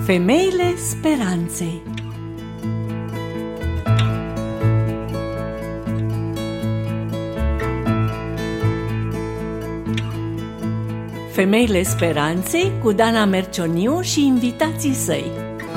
Femeile speranței. Femeile speranței cu Dana Mercioniu și invitații săi.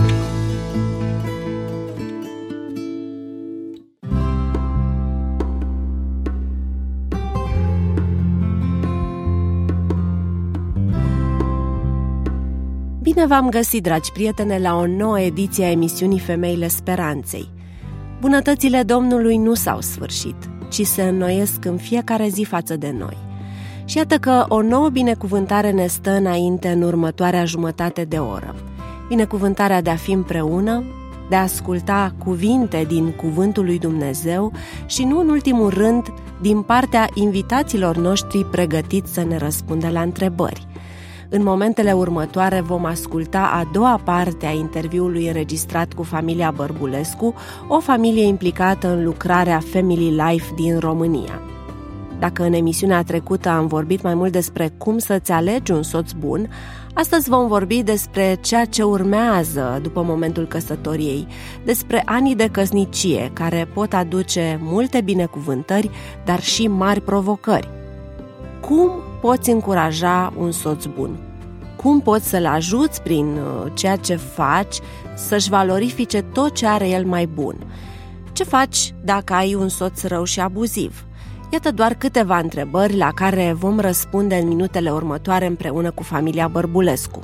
Bine v-am găsit, dragi prietene, la o nouă ediție a emisiunii Femeile Speranței. Bunătățile Domnului nu s-au sfârșit, ci se înnoiesc în fiecare zi față de noi. Și iată că o nouă binecuvântare ne stă înainte în următoarea jumătate de oră. Binecuvântarea de a fi împreună, de a asculta cuvinte din Cuvântul lui Dumnezeu și, nu în ultimul rând, din partea invitaților noștri pregătiți să ne răspundă la întrebări. În momentele următoare vom asculta a doua parte a interviului înregistrat cu familia Bărbulescu, o familie implicată în lucrarea Family Life din România. Dacă în emisiunea trecută am vorbit mai mult despre cum să-ți alegi un soț bun, astăzi vom vorbi despre ceea ce urmează după momentul căsătoriei, despre anii de căsnicie care pot aduce multe binecuvântări, dar și mari provocări. Cum poți încuraja un soț bun? Cum poți să-l ajuți prin ceea ce faci să-și valorifice tot ce are el mai bun? Ce faci dacă ai un soț rău și abuziv? Iată doar câteva întrebări la care vom răspunde în minutele următoare împreună cu familia Bărbulescu.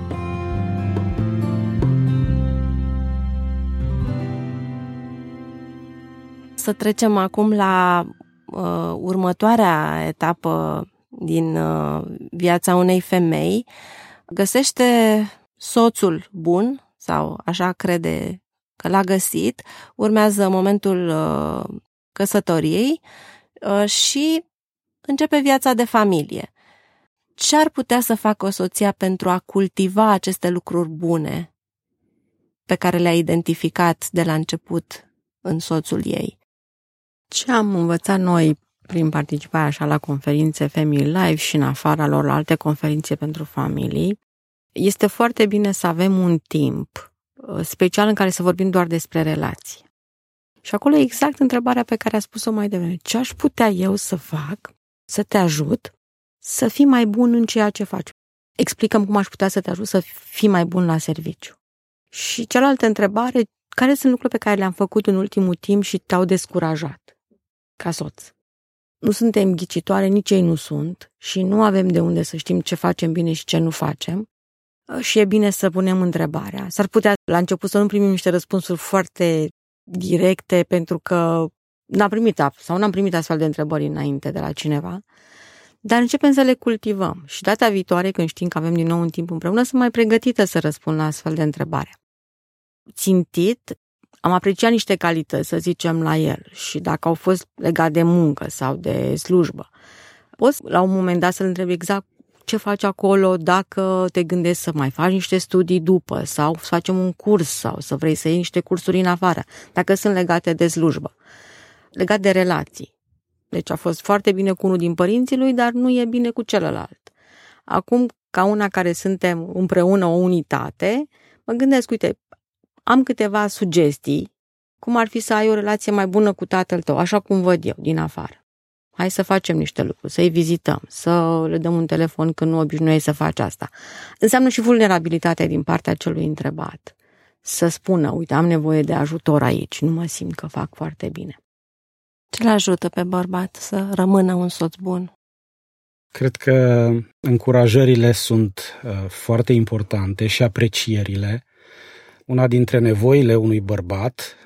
Să trecem acum la următoarea etapă din viața unei femei. Găsește soțul bun, sau așa crede că l-a găsit, urmează momentul căsătoriei și începe viața de familie. Ce ar putea să facă o soție pentru a cultiva aceste lucruri bune pe care le-a identificat de la început în soțul ei? Ce am învățat noi prin participarea așa la conferințe Family Life și în afara lor la alte conferințe pentru familii, este foarte bine să avem un timp special în care să vorbim doar despre relații. Și acolo e exact întrebarea pe care a spus-o mai devreme. Ce aș putea eu să fac, să te ajut, să fii mai bun în ceea ce faci? Explicăm cum aș putea să te ajut să fii mai bun la serviciu. Și cealaltă întrebare, care sunt lucrurile pe care le-am făcut în ultimul timp și te-au descurajat ca soț? Nu suntem ghicitoare, nici ei nu sunt și nu avem de unde să știm ce facem bine și ce nu facem. Și e bine să punem întrebarea. S-ar putea la început să nu primim niște răspunsuri foarte directe pentru că n-am primit astfel de întrebări înainte de la cineva, dar începem să le cultivăm și data viitoare, când știm că avem din nou un timp împreună, sunt mai pregătită să răspund la astfel de întrebare. Țintit, am apreciat niște calități, să zicem, la el și dacă au fost legate de muncă sau de slujbă, poți la un moment dat să-l întrebi exact ce faci acolo, dacă te gândești să mai faci niște studii după sau să facem un curs sau să vrei să iei niște cursuri în afară, dacă sunt legate de slujbă, legate de relații. Deci a fost foarte bine cu unul din părinții lui, dar nu e bine cu celălalt. Acum, ca una care suntem împreună o unitate, mă gândesc, uite, am câteva sugestii, cum ar fi să ai o relație mai bună cu tatăl tău, așa cum văd eu, din afară. Hai să facem niște lucruri, să-i vizităm, să le dăm un telefon când nu obișnuiești să faci asta. Înseamnă și vulnerabilitatea din partea celui întrebat. Să spună, uite, am nevoie de ajutor aici, nu mă simt că fac foarte bine. Ce le ajută pe bărbat să rămână un soț bun? Cred că încurajările sunt foarte importante și aprecierile. Una dintre nevoile unui bărbat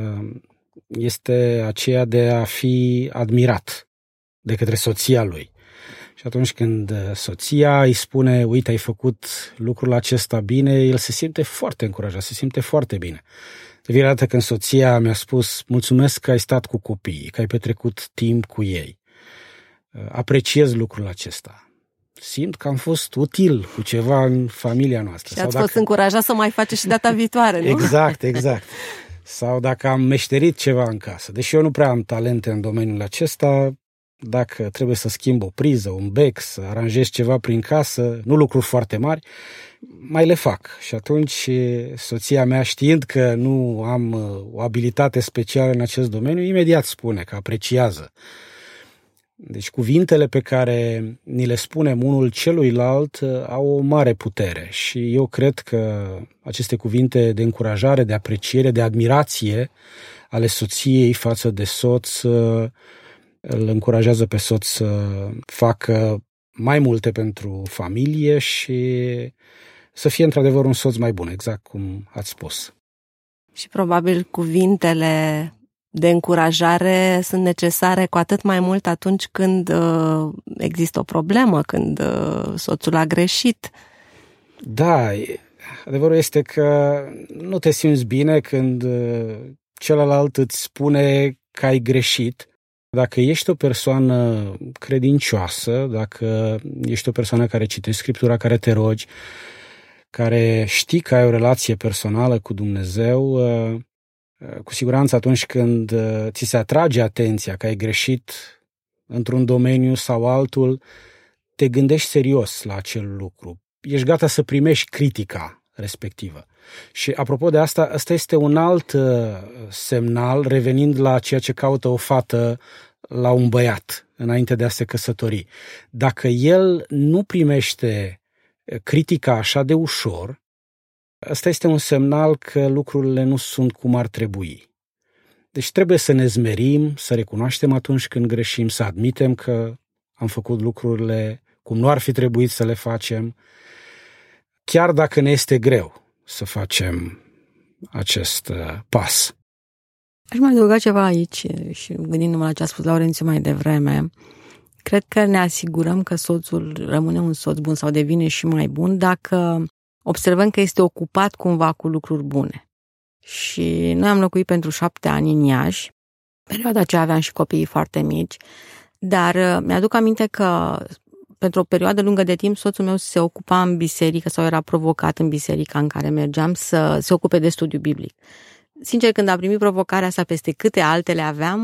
este aceea de a fi admirat de către soția lui. Și atunci când soția îi spune, uite, ai făcut lucrul acesta bine, el se simte foarte încurajat, se simte foarte bine. De fiecare dată când soția mi-a spus, mulțumesc că ai stat cu copiii, că ai petrecut timp cu ei, apreciez lucrul acesta. Simt că am fost util cu ceva în familia noastră. Și ați fost încurajat să mai faceți și data viitoare, nu? Exact. Sau dacă am meșterit ceva în casă. Deși eu nu prea am talente în domeniul acesta, dacă trebuie să schimb o priză, un bec, să aranjez ceva prin casă, nu lucruri foarte mari, mai le fac. Și atunci soția mea, știind că nu am o abilitate specială în acest domeniu, imediat spune că apreciază. Deci cuvintele pe care ni le spunem unul celuilalt au o mare putere și eu cred că aceste cuvinte de încurajare, de apreciere, de admirație ale soției față de soț îl încurajează pe soț să facă mai multe pentru familie și să fie într-adevăr un soț mai bun, exact cum ați spus. Și probabil cuvintele de încurajare sunt necesare cu atât mai mult atunci când există o problemă, când soțul a greșit. Da, adevărul este că nu te simți bine când celălalt îți spune că ai greșit. Dacă ești o persoană credincioasă, dacă ești o persoană care citești Scriptura, care te rogi, care știi că ai o relație personală cu Dumnezeu, cu siguranță atunci când ți se atrage atenția că ai greșit într-un domeniu sau altul, te gândești serios la acel lucru. Ești gata să primești critica respectivă. Și apropo de asta, ăsta este un alt semnal, revenind la ceea ce caută o fată la un băiat înainte de a se căsători. Dacă el nu primește critica așa de ușor, ăsta este un semnal că lucrurile nu sunt cum ar trebui. Deci trebuie să ne zmerim, să recunoaștem atunci când greșim, să admitem că am făcut lucrurile cum nu ar fi trebuit să le facem, chiar dacă ne este greu să facem acest pas. Aș mai adăuga ceva aici și gândindu-mă la ce a spus Laurențiu mai devreme. Cred că ne asigurăm că soțul rămâne un soț bun sau devine și mai bun dacă observăm că este ocupat cumva cu lucruri bune. Și noi am locuit pentru 7 ani în Iași, perioada aceea aveam și copiii foarte mici, dar mi-aduc aminte că pentru o perioadă lungă de timp soțul meu se ocupa în biserică sau era provocat în biserica în care mergeam să se ocupe de studiu biblic. Sincer, când am primit provocarea asta peste câte altele aveam,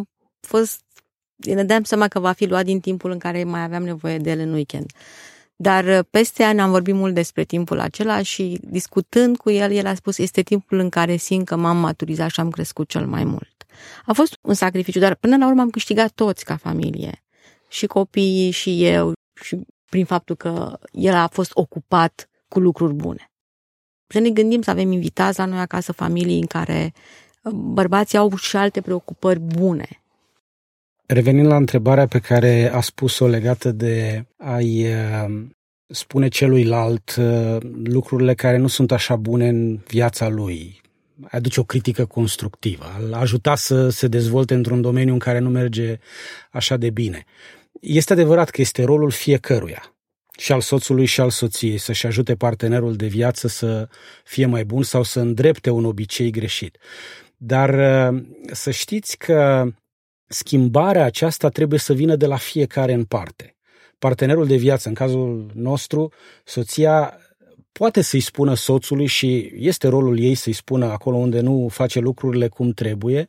ne dăm seama că va fi luat din timpul în care mai aveam nevoie de el în weekend. Dar peste ani am vorbit mult despre timpul acela și discutând cu el a spus este timpul în care simt că m-am maturizat și am crescut cel mai mult. A fost un sacrificiu, dar până la urmă am câștigat toți ca familie. Și copiii și eu și prin faptul că el a fost ocupat cu lucruri bune. Să ne gândim să avem invitați la noi acasă familii în care bărbații au și alte preocupări bune. Revenind la întrebarea pe care a spus-o legată de a-i spune celuilalt lucrurile care nu sunt așa bune în viața lui, aduce o critică constructivă, a ajuta să se dezvolte într-un domeniu în care nu merge așa de bine. Este adevărat că este rolul fiecăruia, și al soțului și al soției, să-și ajute partenerul de viață să fie mai bun sau să îndrepte un obicei greșit. Dar să știți că schimbarea aceasta trebuie să vină de la fiecare în parte. Partenerul de viață, în cazul nostru, soția poate să-i spună soțului și este rolul ei să-i spună acolo unde nu face lucrurile cum trebuie,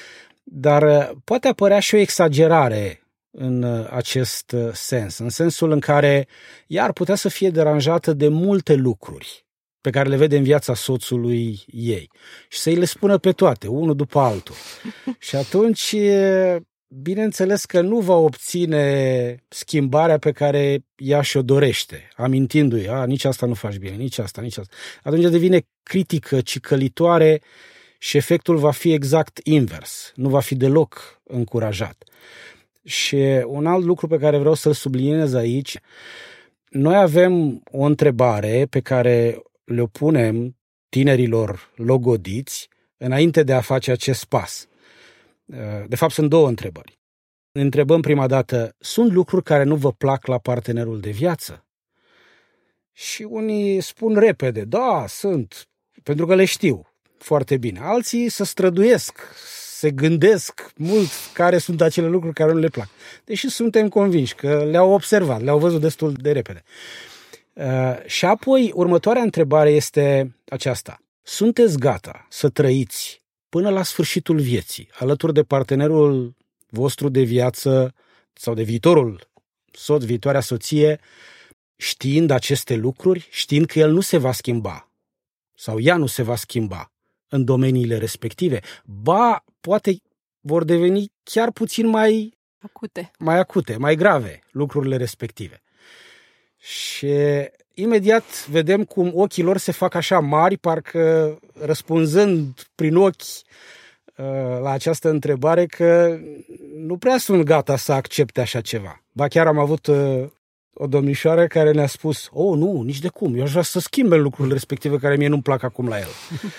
dar poate apărea și o exagerare în acest sens, în sensul în care ea ar putea să fie deranjată de multe lucruri pe care le vede în viața soțului ei și să-i le spună pe toate, unul după altul. Și atunci, bineînțeles că nu va obține schimbarea pe care ea și-o dorește, amintindu-i, nici asta nu faci bine, nici asta, nici asta. Atunci devine critică, cicălitoare și efectul va fi exact invers, nu va fi deloc încurajat. Și un alt lucru pe care vreau să-l subliniez aici, noi avem o întrebare pe care le punem tinerilor logodiți înainte de a face acest pas. De fapt, sunt 2 întrebări. Ne întrebăm prima dată, sunt lucruri care nu vă plac la partenerul de viață? Și unii spun repede, da, sunt, pentru că le știu foarte bine. Alții se străduiesc, se gândesc mult care sunt acele lucruri care nu le plac. Deși suntem convinși că le-au observat, le-au văzut destul de repede. Și apoi, următoarea întrebare este aceasta. Sunteți gata să trăiți până la sfârșitul vieții, alături de partenerul vostru de viață sau de viitorul soț, viitoarea soție, știind aceste lucruri, știind că el nu se va schimba sau ea nu se va schimba în domeniile respective, ba, poate vor deveni chiar puțin mai acute, mai grave lucrurile respective. Și imediat vedem cum ochii lor se fac așa mari, parcă răspunzând prin ochi la această întrebare că nu prea sunt gata să accepte așa ceva. Ba chiar am avut o domnișoară care ne-a spus: nu, nici de cum, eu aș vrea să schimbe lucrurile respective care mie nu-mi plac acum la el.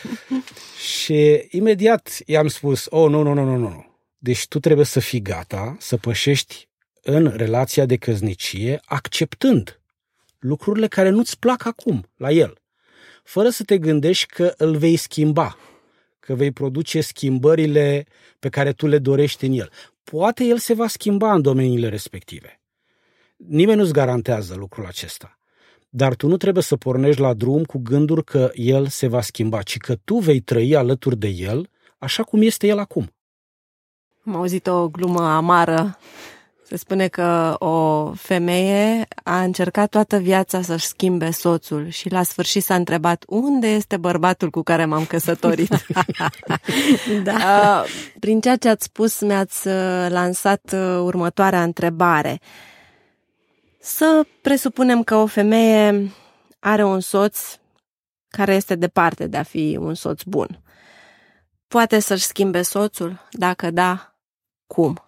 Și imediat i-am spus: nu. Deci tu trebuie să fii gata să pășești în relația de căsnicie acceptând lucrurile care nu-ți plac acum la el, fără să te gândești că îl vei schimba, că vei produce schimbările pe care tu le dorești în el. Poate el se va schimba în domeniile respective. Nimeni nu-ți garantează lucrul acesta. Dar tu nu trebuie să pornești la drum cu gânduri că el se va schimba, ci că tu vei trăi alături de el așa cum este el acum. Am auzit o glumă amară. Se spune că o femeie a încercat toată viața să-și schimbe soțul și la sfârșit s-a întrebat: unde este bărbatul cu care m-am căsătorit? Da. Prin ceea ce ați spus, mi-ați lansat următoarea întrebare. Să presupunem că o femeie are un soț care este departe de a fi un soț bun. Poate să-și schimbe soțul? Dacă da, cum?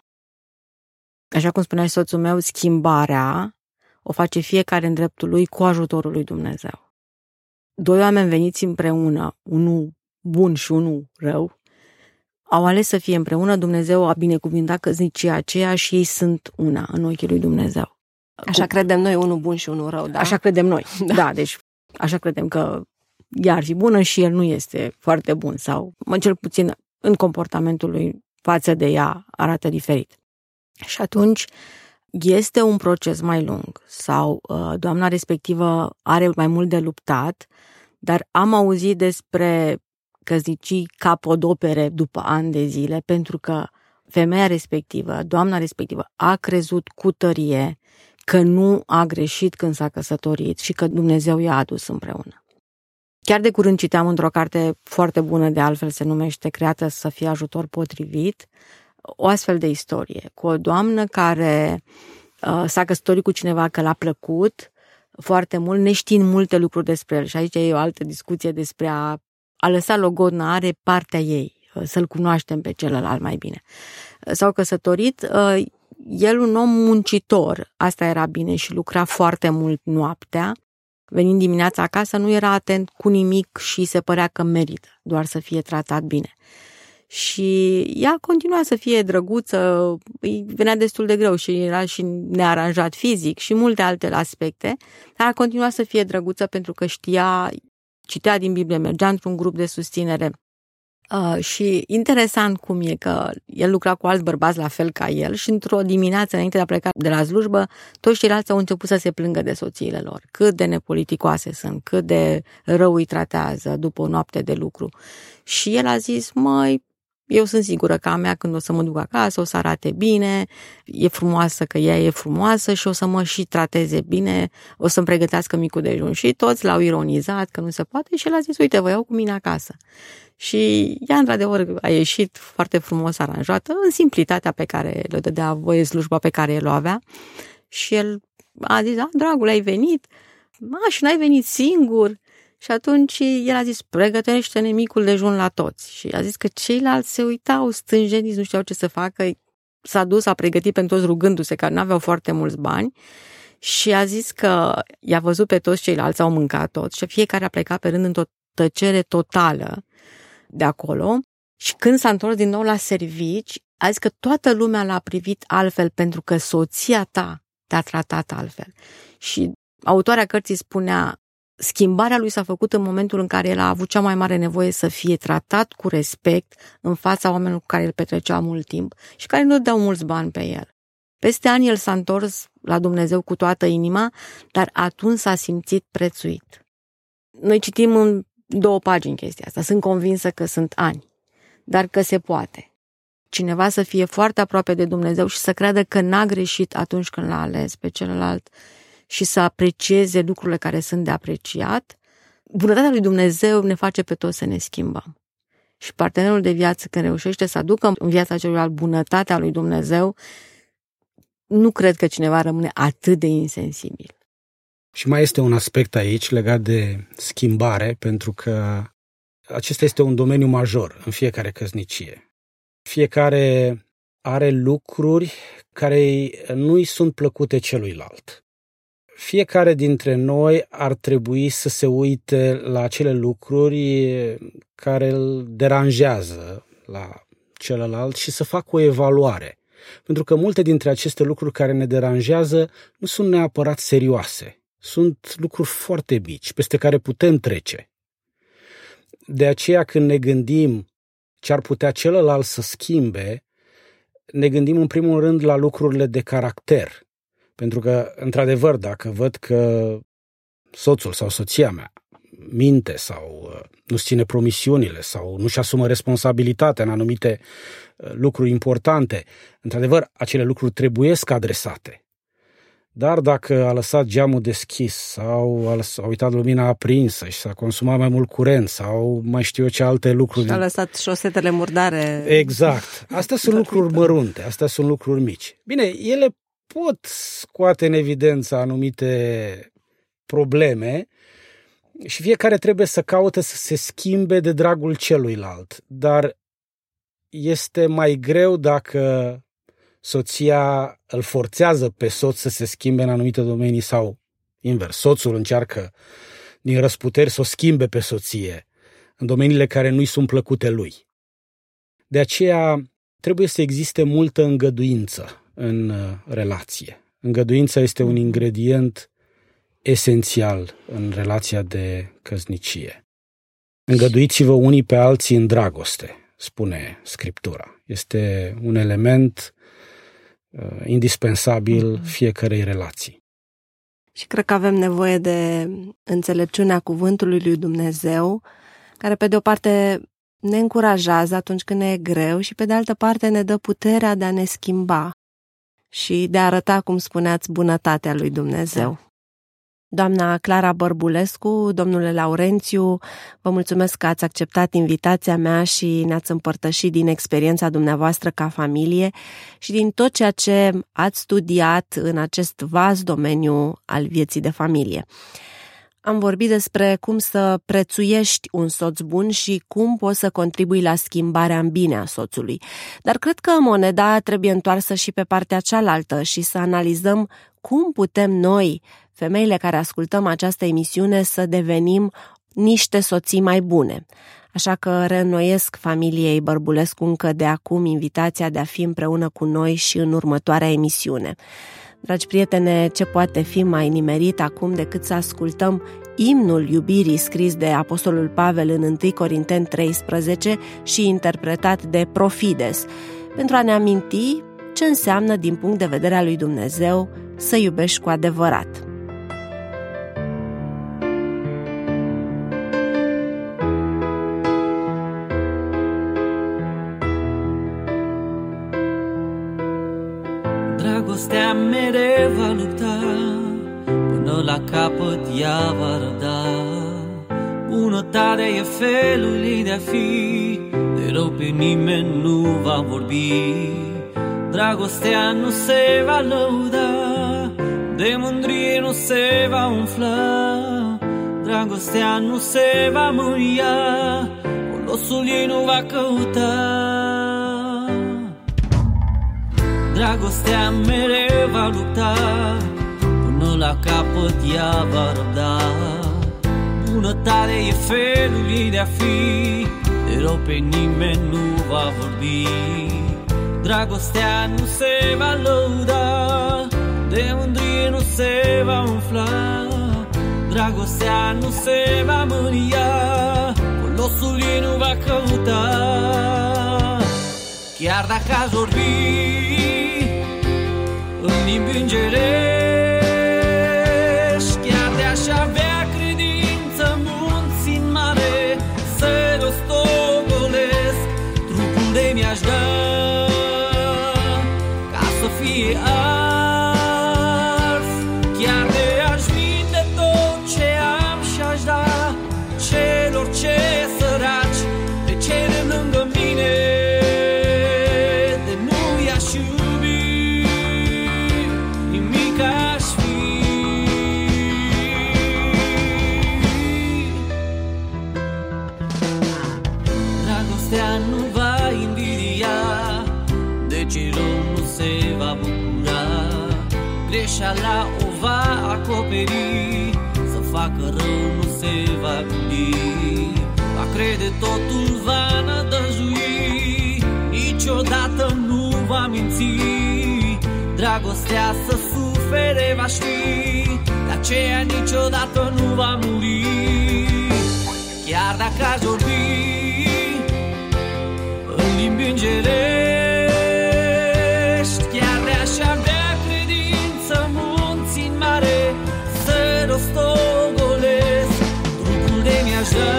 Așa cum spunea și soțul meu, schimbarea o face fiecare în dreptul lui cu ajutorul lui Dumnezeu. Doi oameni veniți împreună, unul bun și unul rău, au ales să fie împreună. Dumnezeu a binecuvintat căsnicia aceea și ei sunt una în ochii lui Dumnezeu. Așa credem noi, unul bun și unul rău, da? Așa credem noi, da, deci așa credem că ea ar fi bună și el nu este foarte bun sau, cel puțin în comportamentul lui față de ea, arată diferit. Și atunci este un proces mai lung sau doamna respectivă are mai mult de luptat, dar am auzit despre căsnicii capodopere după ani de zile, pentru că femeia respectivă, doamna respectivă, a crezut cu tărie că nu a greșit când s-a căsătorit și că Dumnezeu i-a adus împreună. Chiar de curând citeam într-o carte foarte bună, de altfel se numește Creată să fie ajutor potrivit, o astfel de istorie, cu o doamnă care s-a căsătorit cu cineva că l-a plăcut foarte mult, neștiind multe lucruri despre el. Și aici e o altă discuție despre a lăsa logodna, are partea ei, să-l cunoaștem pe celălalt mai bine. S-au căsătorit, el un om muncitor, asta era bine, și lucra foarte mult noaptea. Venind dimineața acasă, nu era atent cu nimic și se părea că merită doar să fie tratat bine. Și ea continua să fie drăguță, îi venea destul de greu și era și nearanjat fizic și multe alte aspecte, dar a continuat să fie drăguță pentru că știa, citea din Biblie, mergea într-un grup de susținere. Și interesant cum e că el lucra cu alți bărbați la fel ca el și într-o dimineață înainte de a pleca de la slujbă, toți ceilalți au început să se plângă de soțiile lor, cât de nepoliticoase sunt, cât de rău îi tratează după o noapte de lucru. Și el a zis: măi, eu sunt sigură că a mea, când o să mă duc acasă, o să arate bine, e frumoasă că ea e frumoasă și o să mă și trateze bine, o să-mi pregătească micul dejun. Și toți l-au ironizat că nu se poate și el a zis: uite, vă iau cu mine acasă. Și ea, într-adevăr, a ieșit foarte frumos aranjată, în simplitatea pe care le dădea voie, slujba pe care el o avea. Și el a zis: dragul, ai venit? Și n-ai venit singur? Și atunci el a zis: pregătește-ne micul dejun la toți. Și a zis că ceilalți se uitau stânjeniți, nu știau ce să facă. S-a dus, a pregătit pentru toți rugându-se că nu aveau foarte mulți bani. Și a zis că i-a văzut pe toți ceilalți, au mâncat toți și fiecare a plecat pe rând într-o tăcere totală de acolo. Și când s-a întors din nou la servici, a zis că toată lumea l-a privit altfel pentru că soția ta te-a tratat altfel. Și autoarea cărții spunea: schimbarea lui s-a făcut în momentul în care el a avut cea mai mare nevoie să fie tratat cu respect în fața oamenilor cu care el petrecea mult timp și care nu dădeau mulți bani pe el. Peste ani el s-a întors la Dumnezeu cu toată inima, dar atunci s-a simțit prețuit. Noi citim în 2 pagini chestia asta. Sunt convinsă că sunt ani, dar că se poate. cineva să fie foarte aproape de Dumnezeu și să creadă că n-a greșit atunci când l-a ales pe celălalt și să aprecieze lucrurile care sunt de apreciat, bunătatea lui Dumnezeu ne face pe toți să ne schimbăm. Și partenerul de viață, când reușește să aducă în viața celuilalt bunătatea lui Dumnezeu, nu cred că cineva rămâne atât de insensibil. Și mai este un aspect aici legat de schimbare, pentru că acesta este un domeniu major în fiecare căsnicie. Fiecare are lucruri care nu-i sunt plăcute celuilalt. Fiecare dintre noi ar trebui să se uite la acele lucruri care îl deranjează la celălalt și să facă o evaluare. Pentru că multe dintre aceste lucruri care ne deranjează nu sunt neapărat serioase. Sunt lucruri foarte mici, peste care putem trece. De aceea, când ne gândim ce ar putea celălalt să schimbe, ne gândim în primul rând la lucrurile de caracter. Pentru că, într-adevăr, dacă văd că soțul sau soția mea minte sau nu-și ține promisiunile sau nu-și asumă responsabilitatea în anumite lucruri importante, într-adevăr, acele lucruri trebuiesc adresate. Dar dacă a lăsat geamul deschis sau a uitat lumina aprinsă și s-a consumat mai mult curent sau mai știu eu ce alte lucruri... Și a lăsat șosetele murdare. Exact. Astea sunt lucruri mărunte, astea sunt lucruri mici. Bine, ele pot scoate în evidență anumite probleme și fiecare trebuie să caute să se schimbe de dragul celuilalt. Dar este mai greu dacă soția îl forțează pe soț să se schimbe în anumite domenii sau invers. Soțul încearcă din răsputeri să o schimbe pe soție în domeniile care nu-i sunt plăcute lui. De aceea trebuie să existe multă îngăduință în relație. Îngăduința este un ingredient esențial în relația de căsnicie. Îngăduiți-vă unii pe alții în dragoste, spune Scriptura. Este un element indispensabil fiecărei relații. Și cred că avem nevoie de înțelepciunea cuvântului lui Dumnezeu, care pe de o parte ne încurajează atunci când ne e greu și pe de altă parte ne dă puterea de a ne schimba și de a arăta, cum spuneați, bunătatea lui Dumnezeu. Doamna Clara Bărbulescu, domnule Laurențiu, vă mulțumesc că ați acceptat invitația mea și ne-ați împărtășit din experiența dumneavoastră ca familie și din tot ceea ce ați studiat în acest vast domeniu al vieții de familie. Am vorbit despre cum să prețuiești un soț bun și cum poți să contribui la schimbarea în bine a soțului. Dar cred că moneda trebuie întoarsă și pe partea cealaltă și să analizăm cum putem noi, femeile care ascultăm această emisiune, să devenim niște soții mai bune. Așa că reînnoiesc familiei Bărbulescu încă de acum invitația de a fi împreună cu noi și în următoarea emisiune. Dragi prietene, ce poate fi mai nimerit acum decât să ascultăm imnul iubirii scris de Apostolul Pavel în 1 Corinteni 13 și interpretat de Profides, pentru a ne aminti ce înseamnă din punct de vedere al lui Dumnezeu să iubești cu adevărat. Dragostea mereu va lupta, până la capăt ea va răbda. Bunătatea e felul ei de a fi, de rău pe nimeni nu va vorbi. Dragostea nu se va lăuda, de mândrie nu se va umfla. Dragostea nu se va mânia, folosul ei nu va căuta. Dragostea mereu va lupta, până la capăt ea va răbda. Bunătatea e felul ei de a fi, de rău pe nimeni nu va vorbi. Dragostea nu se va lăuda, de mândrie nu se va umfla. Dragostea nu se va mânia, folosul ei nu va căuta. Chiar dacă aș vorbi în limbi îngerești, chiar de-aș avea credință munți în mare, să rostogolesc trupul de mi-aș da. greșeala o va acoperi, să facă rău nu se va gândi, va crede totul va nădăjui, niciodată nu va minți. Dragostea să sufere va ști, de aceea niciodată nu va muri. Chiar dacă aș vorbi în limbi îngerești, chiar de-aș avea credință munții în mare, să rostogolesc trupul de mi-aș da,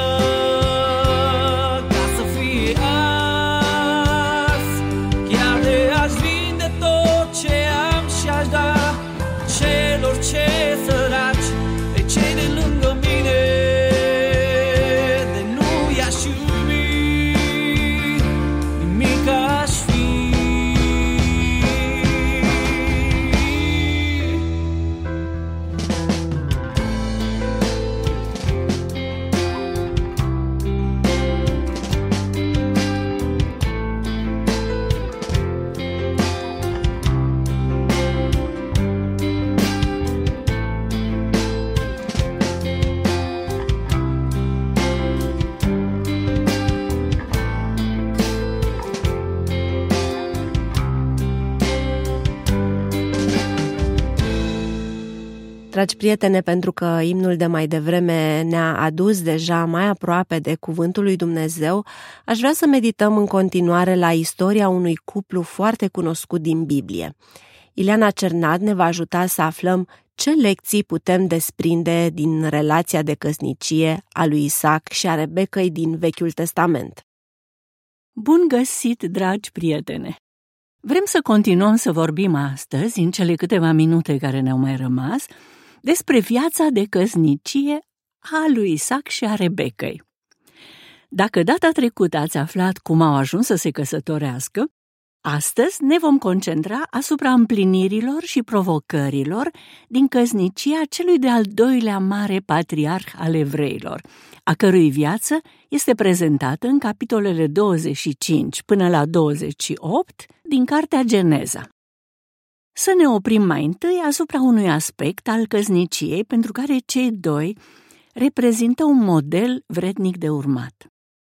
ca să fie ars. Chiar de aș vinde tot ce am și aș da celor ce săraci, pe cei de lângă mine, de nu i-aș iubi, nimic aș fi. Dragi prietene, pentru că imnul de mai devreme ne-a adus deja mai aproape de cuvântul lui Dumnezeu, aș vrea să medităm în continuare la istoria unui cuplu foarte cunoscut din Biblie. Ileana Cernad ne va ajuta să aflăm ce lecții putem desprinde din relația de căsnicie a lui Isaac și a Rebecăi din Vechiul Testament. Bun găsit, dragi prietene! Vrem să continuăm să vorbim astăzi, în cele câteva minute care ne-au mai rămas, despre viața de căsnicie a lui Isaac și a Rebecăi. Dacă data trecută ați aflat cum au ajuns să se căsătorească, astăzi ne vom concentra asupra împlinirilor și provocărilor din căsnicia celui de-al doilea mare patriarh al evreilor, a cărui viață este prezentată în capitolele 25 până la 28 din cartea Geneza. Să ne oprim mai întâi asupra unui aspect al căsniciei pentru care cei doi reprezintă un model vrednic de urmat.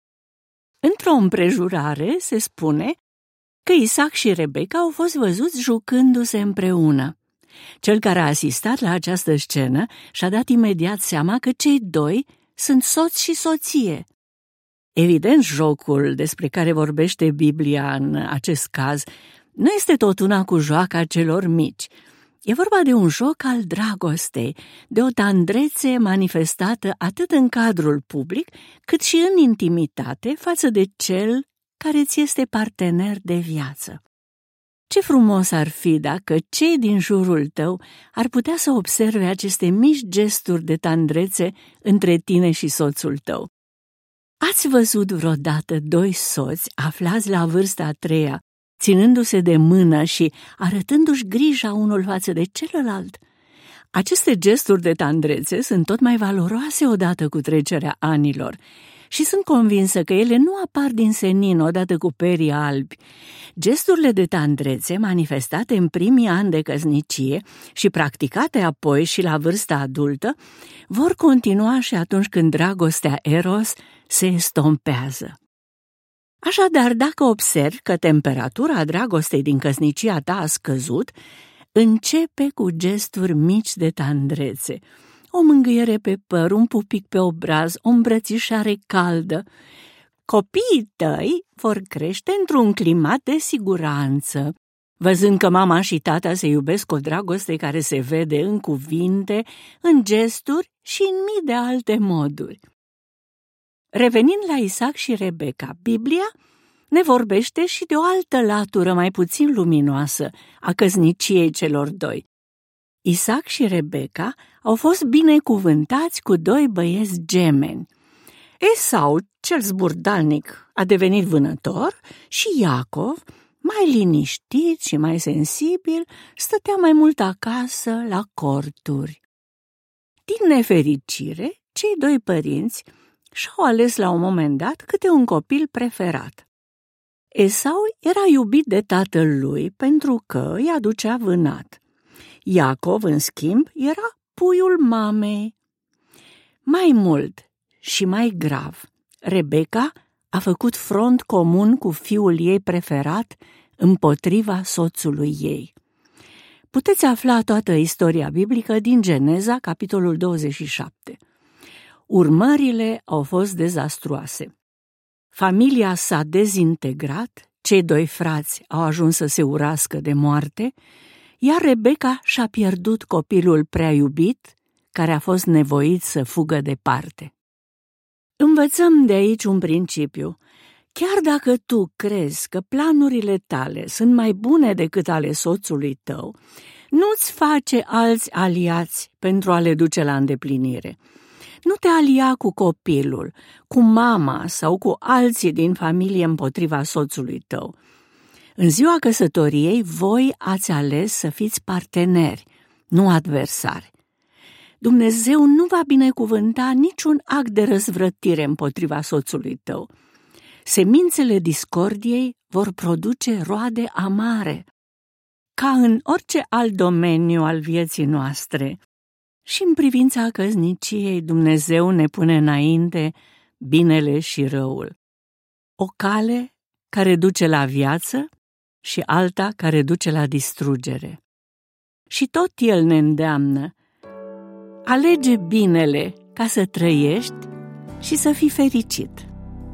Într-o împrejurare se spune că Isaac și Rebecca au fost văzuți jucându-se împreună. Cel care a asistat la această scenă și-a dat imediat seama că cei doi sunt soț și soție. Evident, jocul despre care vorbește Biblia în acest caz nu este tot una cu joaca celor mici. E vorba de un joc al dragostei, de o tandrețe manifestată atât în cadrul public, cât și în intimitate față de cel care ți este partener de viață. Ce frumos ar fi dacă cei din jurul tău ar putea să observe aceste mici gesturi de tandrețe între tine și soțul tău. Ați văzut vreodată doi soți aflați la vârsta a treia, ținându-se de mână și arătându-și grija unul față de celălalt? Aceste gesturi de tandrețe sunt tot mai valoroase odată cu trecerea anilor și sunt convinsă că ele nu apar din senin odată cu perii albi. Gesturile de tandrețe manifestate în primii ani de căsnicie și practicate apoi și la vârsta adultă vor continua și atunci când dragostea eros se estompează. Așadar, dacă observi că temperatura dragostei din căsnicia ta a scăzut, începe cu gesturi mici de tandrețe. O mângâiere pe păr, un pupic pe obraz, o îmbrățișare caldă. Copiii tăi vor crește într-un climat de siguranță, văzând că mama și tata se iubesc cu o dragoste care se vede în cuvinte, în gesturi și în mii de alte moduri. Revenind la Isaac și Rebecca, Biblia ne vorbește și de o altă latură mai puțin luminoasă a căsniciei celor doi. Isaac și Rebecca au fost binecuvântați cu doi băieți gemeni. Esau, cel zburdalnic, a devenit vânător și Iacov, mai liniștit și mai sensibil, stătea mai mult acasă la corturi. Din nefericire, cei doi părinți și-au ales la un moment dat câte un copil preferat. Esau era iubit de tatăl lui pentru că îi aducea vânat, Iacov, în schimb, era puiul mamei. Mai mult și mai grav, Rebecca a făcut front comun cu fiul ei preferat împotriva soțului ei. Puteți afla toată istoria biblică din Geneza, capitolul 27. Urmările au fost dezastruoase. Familia s-a dezintegrat, cei doi frați au ajuns să se urască de moarte, iar Rebecca și-a pierdut copilul prea iubit, care a fost nevoit să fugă departe. Învățăm de aici un principiu. Chiar dacă tu crezi că planurile tale sunt mai bune decât ale soțului tău, nu-ți face alți aliați pentru a le duce la îndeplinire. Nu te alia cu copilul, cu mama sau cu alții din familie împotriva soțului tău. În ziua căsătoriei, voi ați ales să fiți parteneri, nu adversari. Dumnezeu nu va binecuvânta niciun act de răzvrătire împotriva soțului tău. Semințele discordiei vor produce roade amare. Ca în orice alt domeniu al vieții noastre, și în privința căsniciei, Dumnezeu ne pune înainte binele și răul. O cale care duce la viață și alta care duce la distrugere. Și tot El ne îndeamnă: alege binele ca să trăiești și să fii fericit.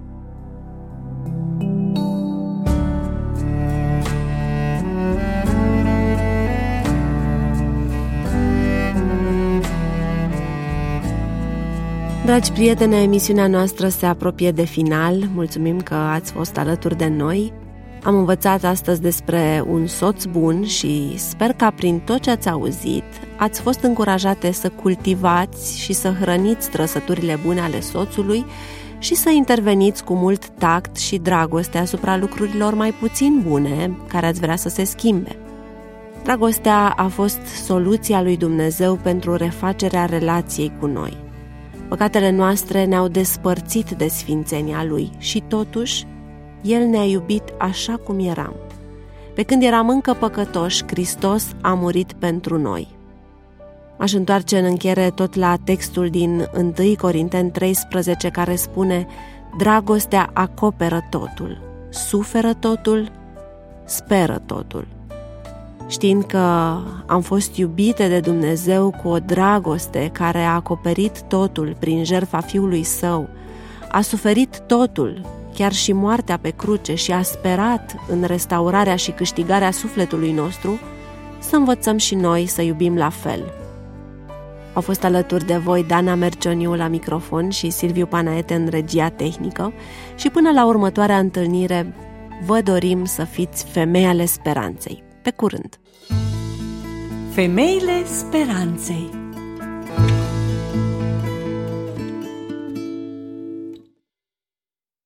Dragi prieteni, emisiunea noastră se apropie de final. Mulțumim că ați fost alături de noi. Am învățat astăzi despre un soț bun și sper că prin tot ce ați auzit ați fost încurajate să cultivați și să hrăniți trăsăturile bune ale soțului și să interveniți cu mult tact și dragoste asupra lucrurilor mai puțin bune care ați vrea să se schimbe. Dragostea a fost soluția lui Dumnezeu pentru refacerea relației cu noi. Păcatele noastre ne-au despărțit de sfințenia Lui și totuși El ne-a iubit așa cum eram. Pe când eram încă păcătoși, Hristos a murit pentru noi. Aș întoarce în încheiere tot la textul din 1 Corinteni 13 care spune: dragostea acoperă totul, suferă totul, speră totul. Știind că am fost iubite de Dumnezeu cu o dragoste care a acoperit totul prin jertfa Fiului Său, a suferit totul, chiar și moartea pe cruce, și a sperat în restaurarea și câștigarea sufletului nostru, să învățăm și noi să iubim la fel. Au fost alături de voi Dana Mercioniu la microfon și Silviu Panaete în regia tehnică și până la următoarea întâlnire vă dorim să fiți femei ale speranței. Pe curând! Femeile speranței.